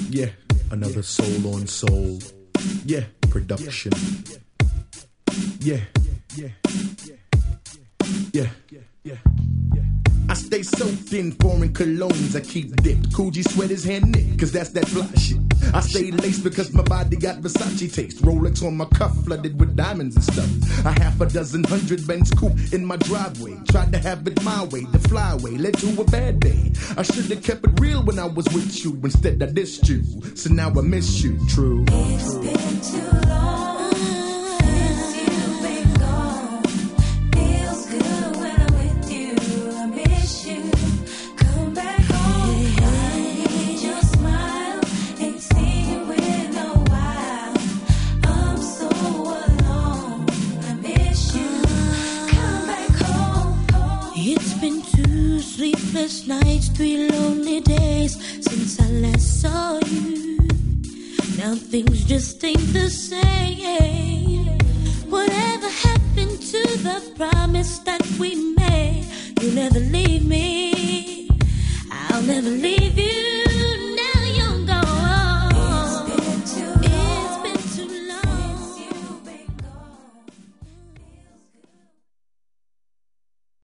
Yeah, another soul on soul. Yeah, production. Yeah, yeah, yeah, yeah. I stay soaked in foreign colognes. I keep dipped. Coogee sweaters hand knit, cause that's that fly shit. I stay laced because my body got Versace taste. Rolex on my cuff, flooded with diamonds and stuff. A half a dozen 100 Benz coupe in my driveway. Tried to have it my way, the flyway led to a bad day. I should've kept it real when I was with you. Instead I dissed you, so now I miss you. True. It's been too long. Sleepless nights, 3 lonely days since I last saw you. Now things just ain't the same. Whatever happened to the promise that we made? You never leave me.